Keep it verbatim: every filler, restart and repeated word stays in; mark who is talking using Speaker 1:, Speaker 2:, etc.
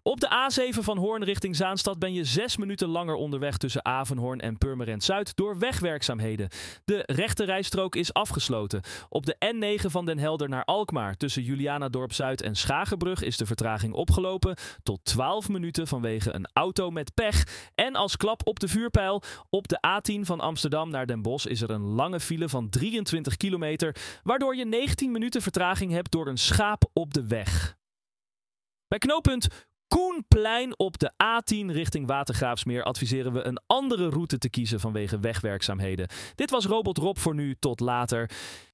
Speaker 1: Op de A zeven van Hoorn richting Zaanstad ben je zes minuten langer onderweg tussen Avenhoorn en Purmerend Zuid door wegwerkzaamheden. De rechte rijstrook is afgesloten. Op de N negen van Den Helder naar Alkmaar tussen Julianadorp Zuid en Schagenbrug is de vertraging opgelopen tot twaalf minuten vanwege een auto met pech. En als klap op de vuurpijl, op de A tien van Amsterdam naar Den Bosch is er een lange file van drieëntwintig kilometer, waardoor je negentien minuten vertraging hebt door een schaap op de weg. Bij knooppunt Koenplein op de A tien richting Watergraafsmeer adviseren we een andere route te kiezen vanwege wegwerkzaamheden. Dit was Robot Rob voor nu, tot later.